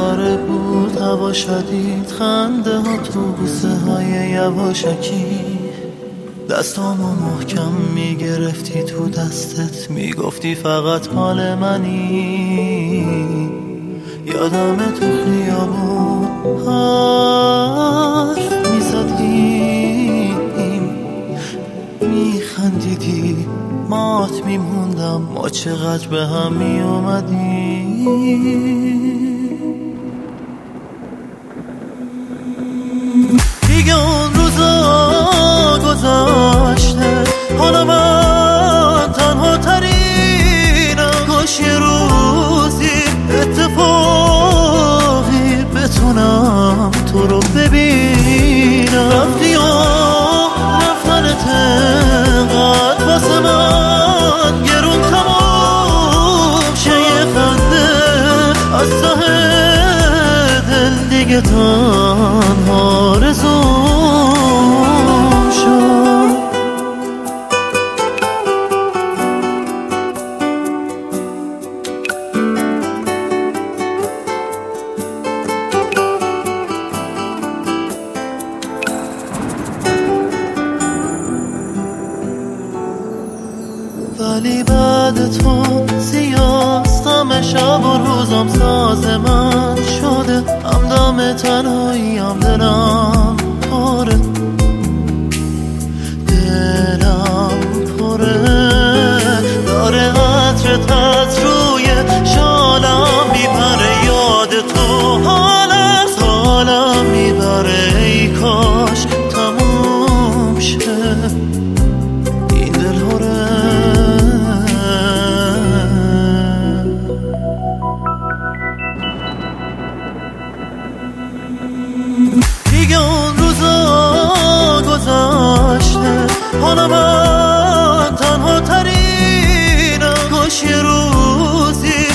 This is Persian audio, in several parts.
ستاره بود، هوا شدید، خنده ها تو بوسه های یواشکی. دستامو محکم میگرفتی تو دستت، میگفتی فقط مال منی. یادم تو خیابون حرف میزدیم، میخندیدی، مات میموندم ما چقدر به هم میومدیم. دیگه اون روزا گذشته، حالا من تنها ترینم. کاش یه روزی اتفاقی بتونم تو رو ببینم. رفتی و رفتنت انقدر واسه من گرون تمام شه، یه خنده از ته دل دیگه تنها رزوم شد. ولی بعد تو سیاست، همه شب و روزم ساز من شده. همدم تنهایی هم دلم پره، دلم پره. داره عطرت از روی شالم میپره، یاد تو حالم میبره. ای کاش تموم شه این دل هره. دیگه اون روزا گذشته، حالا من تنها ترینم. کاش یه روزی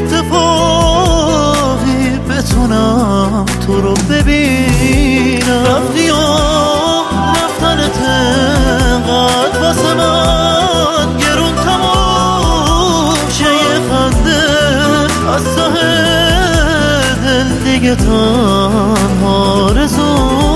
اتفاقی بتونم تو رو ببینم. رفتی و رفتنت انقدر واسه من گرون تمام شه، یه خنده از ته دل دیگه تنها رزوم